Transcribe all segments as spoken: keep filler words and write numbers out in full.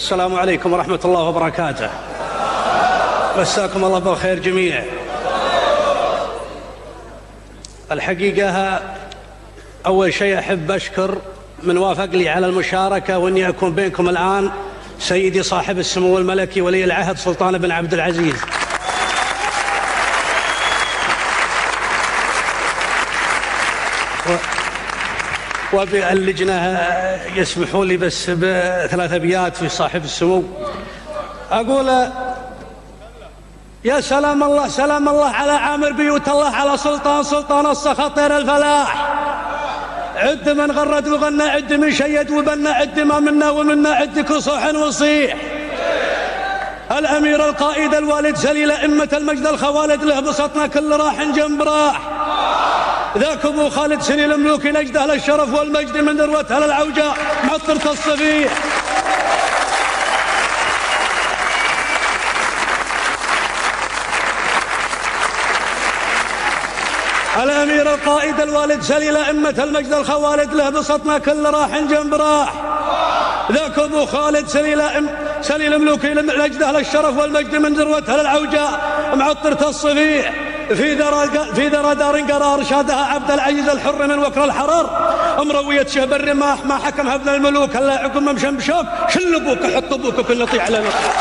السلام عليكم ورحمة الله وبركاته. مساكم الله بالخير جميعا. الحقيقة أول شيء أحب أشكر من وافق لي على المشاركة وإني أكون بينكم الآن سيدي صاحب السمو الملكي ولي العهد سلطان بن عبد العزيز. وباللجنة يسمحوا لي بس بثلاث أبيات في صاحب السمو. أقول: يا سلام الله سلام الله على عامر بيوت الله، على سلطان سلطان السخطير الفلاح. عد من غرد وغنى، عد من شيد وبنى، عد ما منا ومنا، عد كصوح وصيح. الأمير القائد الوالد سليل أئمة المجد الخوالد، له بسطنا كل راح جنب راح. ذاك أبو خالد سني الملوك نجده للشرف والمجد، من ذروتها للعوجاء معطرة الصبيح. الأمير القائد الوالد سليل أئمة المجد الخوالد، له بسطنا كل راح جنب راح. ذاك أبو خالد سليل أم سليل ملوك نجده للشرف والمجد، من ذروتها للعوجاء معطرة الصبيح. في ذرى في ذرى دار قرار، شادها عبد العزيز الحر من وكر الحرار. مروية شهب الرماح ما حكمها ابن الملوك، هلا عقب ممشم بشوك، شل ابوك حط ابوك وكل نطيع على نطيع.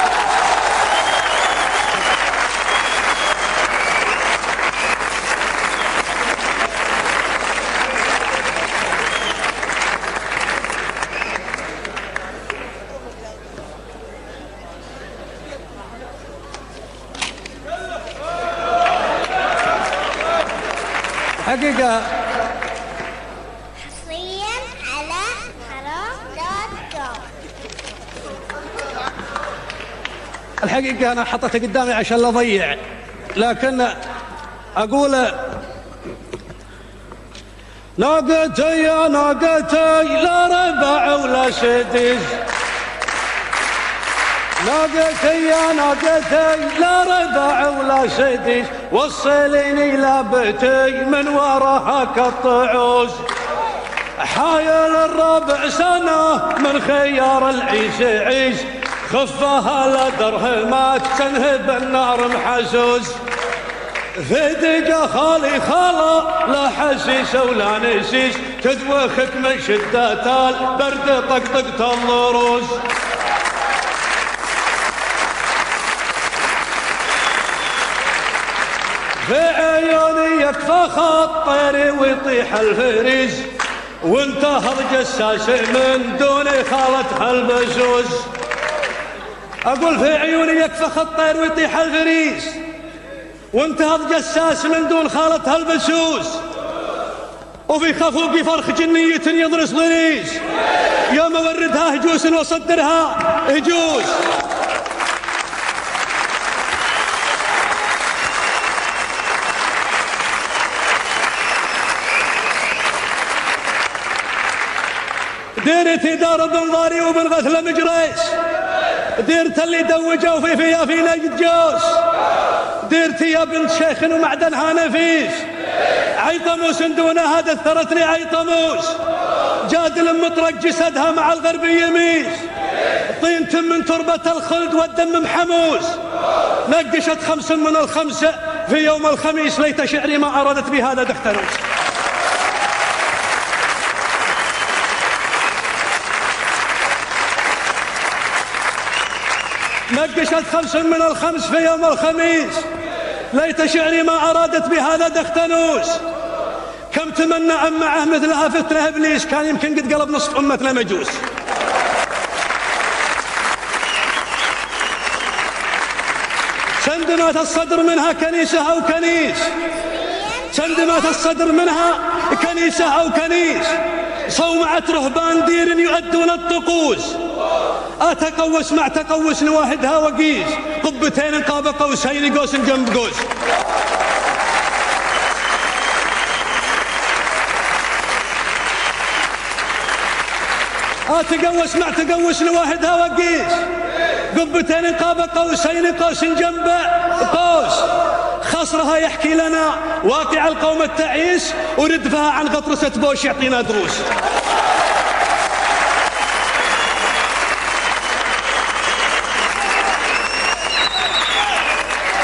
حقيقة حصريا على حرام دوت كوم. الحقيقة أنا حطيتها قدامي عشان لا أضيع، لكن أقول: ناقتي يا ناقتي لا ربع ولا سدس، ناقتي يا ناقتي لا ربع ولا سدس، وصليني لابتي من وراها كالطعوز. حايل الربع سنة من خيار العيش عيش، خفها لدرهمات تنهب النار محسوس. في دقة خالي خلا لا حسيس ولا نسيس، تدوخك من شدة البرد طقطقة الضروس. في عيوني يكفى خطيري ويطيح الفريز، وانتهر جساس من دون خالتها البسوس. أقول: في عيوني يكفى خطير ويطيح الفريز، وانتهر جساس من دون خالتها البسوس. وفي خفوقي فرخ جنية يضرس ضريس، يا موردها هجوس وصدرها هجوس. ديرتي دار بن ضاري وبن غثلة مجريس، ديرت اللي دوجوا في فيها في نجد جوس. ديرتي يا بنت شيخ ومعدنها نفيس، عيطموس دونها دثرتني عيطموس. جادل مطرق جسدها مع الغرب يميس، طينت من تربة الخلد والدم محموس. نقشت خمس من الخمسة في يوم الخميس، ليت شعري ما أرادت بهذا دختنوس. نقشت خمس من الخمس في يوم الخميس، ليت شعري ما أرادت بهذا دختنوس. كم تمنى أن معه مثلها فتنة إبليس، كان يمكن قد قلب نصف أمتنا مجوس. سندمات الصدر منها كنيسة أو كنيس، سندمات الصدر منها كنيسة أو كنيس. صومعة رهبان دير يؤدون الطقوس، أتقوس مع تقوس نواهدها وقيس. قبتين قاب قوسين قوس جنب قوس. أتقوس مع تقوس نواهدها وقيس. قبتين قاب قوسين قوس جنب قوس. خصرها يحكي لنا واقع القوم التعيس، وردفها عن غطرسة بوش يعطينا دروس.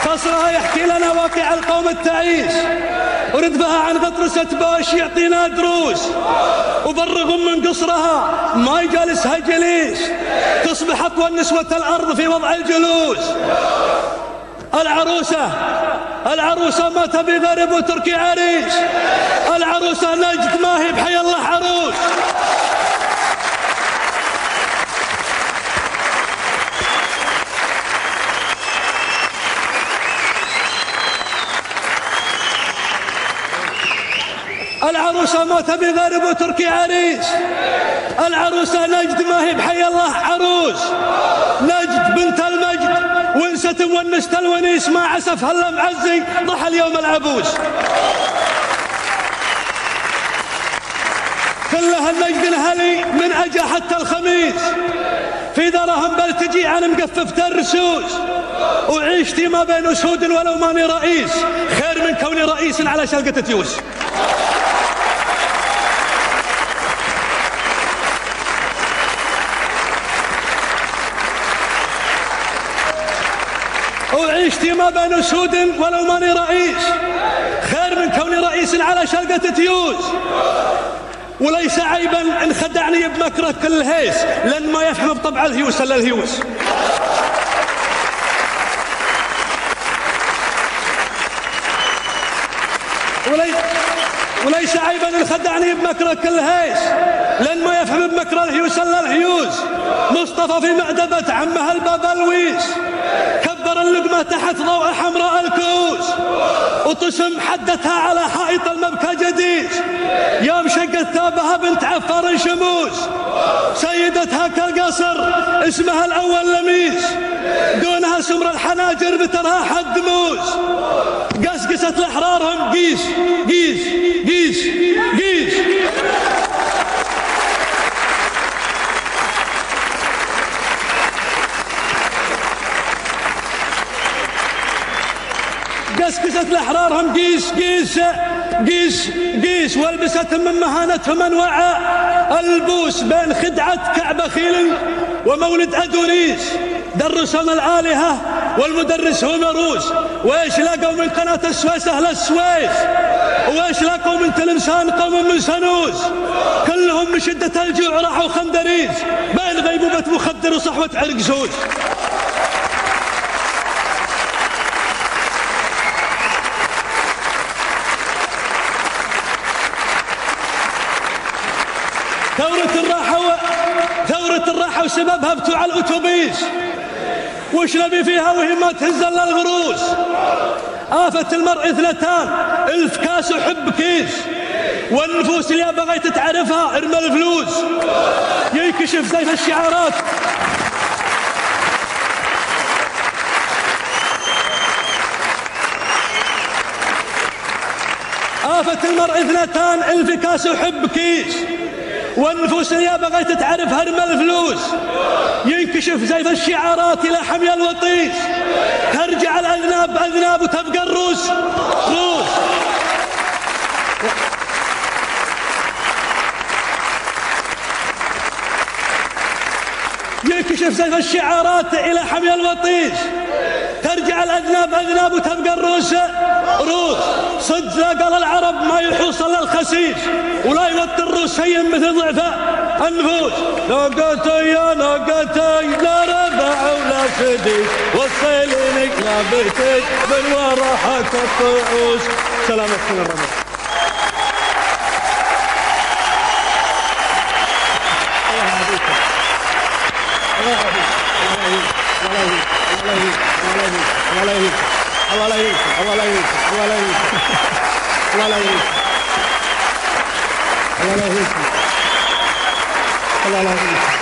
قصرها يحكي لنا واقع القوم التعيس، وردفها عن غطرسة باش يعطينا دروس، وبالرغم من قصرها ما يجالسها جليس، تصبح أطول نسوة الأرض في وضع الجلوس. العروسة العروسة ما تبي غرب وتركي عريس، العروسة نجد ما هي بحي الله عروس. العروسة ما تبي غرب وتركي عريس، العروسة نجد ما هي بحي الله عروس. نجد بنت المجد وانست ونست الونيس، ما عسف هلا معزي ضحى اليوم العبوس. كلها النجد الهلي من أجا حتى الخميس، في ذرهم بل تجي عن مقففة الرسوس. وعيشتي ما بين أسود ولو ماني رئيس، خير من كوني رئيس على شلقة تيوس. وعيشتي ما بين أسود ولو ماني رئيس، خير من كوني رئيس على شلقة تيوس. وليس عيبا ان خدعني بمكره كل هيس، لان ما يفهم بطبع الهيوس الا الهيوس. وليس وليس عيبا ان خدعني بمكره كل هيس، لان ما يفهم بمكره الهيوس الا الهيوس. مصطفى في مأدبة عمها البابا لويس، كبر اللقمة تحت ضوء حمراء الكوس، وطسم حدتها على حائط المبكى جديد. يوم شقت ثابها بنت عفار شموس، سيدتها كالقصر اسمها الأول لميس، دونها سمر الحناجر بترها حد موس. قسقست لأحرارهم قيس قيس قيس قيس. قسقست لأحرارهم قيس قيس قيس قيس، والبستهم من مهانتهم انواع البوس، بين خدعة كعب خيل ومولد أدونيس. درسهم الآلهة والمدرس هو مروس، وإيش لقوا من قناة السويس أهل السويس، وإيش لقوا من تلمسان قوم من سنوس. كلهم من شدة الجوع راحوا خندريز، بين غيبوبة مخدر وصحوة عرق زوج. ثورة الراحة و... ثورة الراحة وسببها بتوع الأتوبيس، وش نبي فيها وهي ما تهز الا الغروس. آفة المرء اثنتان، الف كاس وحب كيس، والنفوس اللي بغيت تعرفها ارمى الفلوس. ينكشف زيف الشعارات آفة المرء اثنتان، الف كاس وحب كيس، والنفوس اللي بغيت تعرف هرم الفلوس. ينكشف زيف الشعارات إلى حمي الوطيس، ترجع الأذناب أذناب وتبقى الروس روس. ينكشف زيف الشعارات إلى حمي الوطيس، ترجع الأذناب أذناب وتبقى الروس روس. صدق لا قال العرب ما يحوص الا الخسيس، ولا يوطي الروس هي مثل ضعفاء النفوس. ناقتي يا ناقتي لا ربع ولا سدي، وصليني لا بيتك من ورا حتى الطعوس. سلامتكم الرمل. الله يهديكم الله يهديكم الله يهديكم الله يهديكم الله يهديكم الله يهديكم الله يهديكم الله يهديكم الله يهديكم الله يهديكم الله يهديكم الله يهديكم.